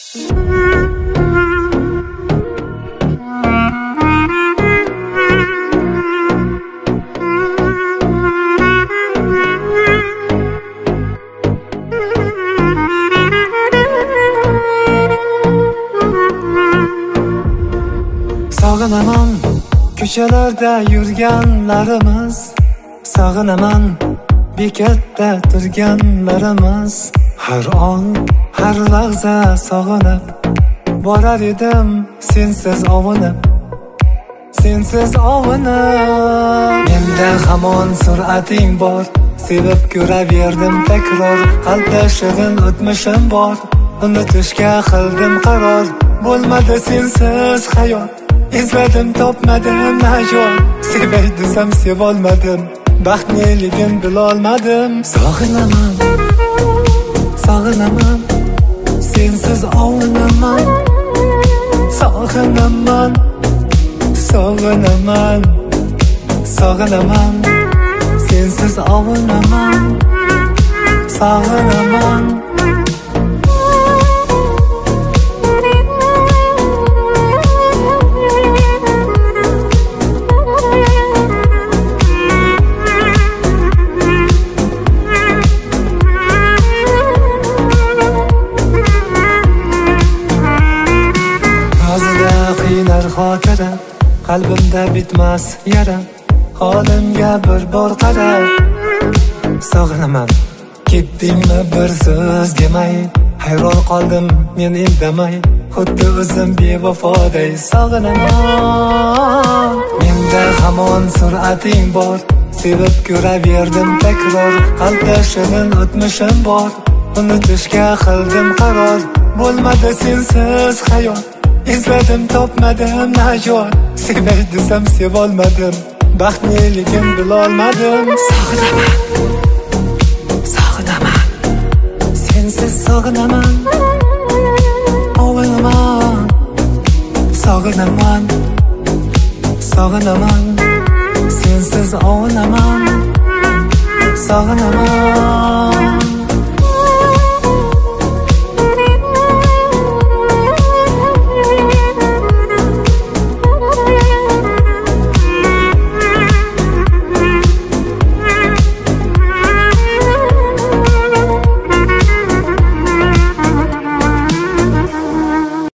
Sog'inaman ko'chalarda yurganlarimiz, sog'inaman bekatda turganlarimiz. Har on, har lahza sog'inib borar edim sensiz ovunib, sensiz ovunib. Menda hamon sur'ating bor, sevib ko'raverdim takror. Qalbda shirin o'tmishim bor, unutishga qildim qaror. Bo'lmadi sensiz hayot, izladim topmadim najot. Sevay desam sevolmadim, baxtliligim bilolmadim. Sog'inaman, sog'inaman, sensiz ovunaman. Sog'inaman, sog'inaman, sog'inaman, sensiz ovunaman. Sog'inaman. Xotira, qalbimda bitmas yara, holimga bir bor qara. Sog'inaman, ketdingmi bir so'z demay, hayron qoldim men indamay, xuddi o'zim bevafoday. Sog'inaman, menda hamon sur'ating bor, sevib ko'raverdim takror. Qalbda shirin o'tmishim bor, unutishga qildim qaror. Bo'lmadi sensiz hayot, izladim topmadim najot. Sevay desam sevolmadim, baxtliligim bilolmadim. Sog'inaman, sog'inaman, sensiz sog'inaman. Ovunaman, sog'inaman, sog'inaman, sensiz ovunaman. Sog'inaman.